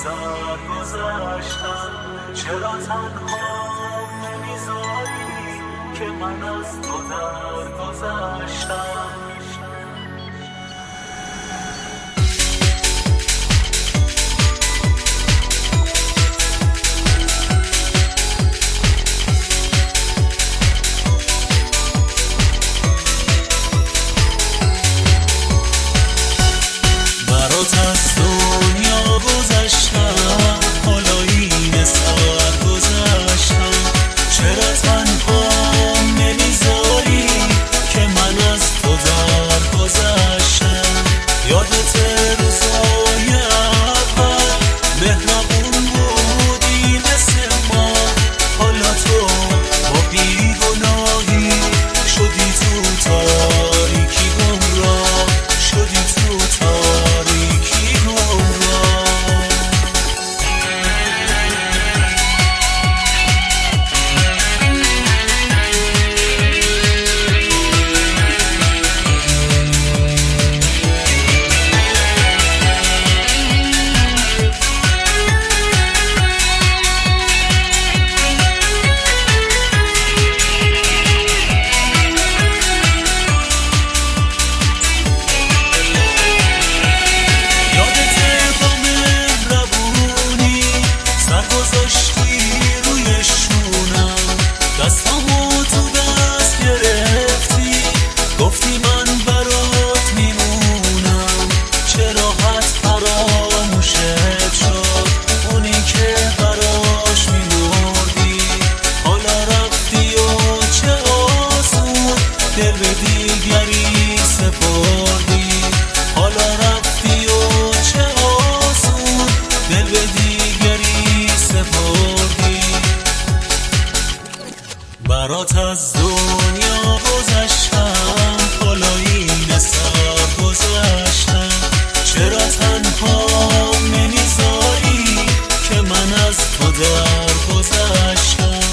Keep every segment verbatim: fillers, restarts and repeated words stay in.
سر گذشتم، چرا تنها نمیذاری که من از تو در گذشتم. برات از دنیا گذشتم، حالا این سر گذشتم، چرا تنها نمیذاری که من از تو در گذشتم. یادت روزای اول مهربون بودی مثل ما، حالا تو با بیگناهی شدی تو تاریکی گمراه، شدی تو تاریکی گمراه. دستامو تو دست گرفتی، گفتی من برات میمونم، چه راحت فراموشت شد اونی که براش میمردی. حالا رفتی و چه آسون دل به دیگری سپردی. حالا رفتی و چه آسون دل به دیگری سپردی. برات از دنیا گذشتم، حالا این سر گذشتم، چرا تنها نمیذاری که من از تو در گذشتم.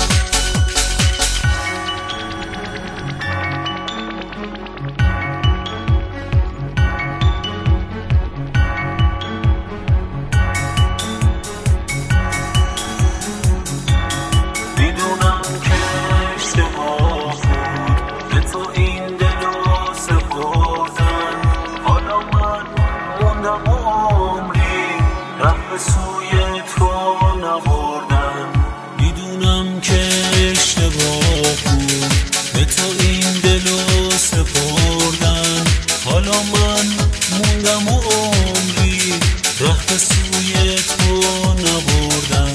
میدونم که اشتباه بود به تو این دلو سپردن، حالا من موندم و عمری ره به سوی تو نبردن. میدونم که اشتباه بود به تو این دلو سپردن، حالا من موندم و عمری ره به سوی تو نبردن.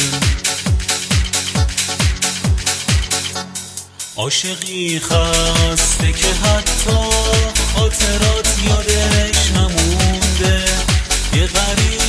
عاشقی خسته که حتی خاطرات یادش نمونده، یه غریب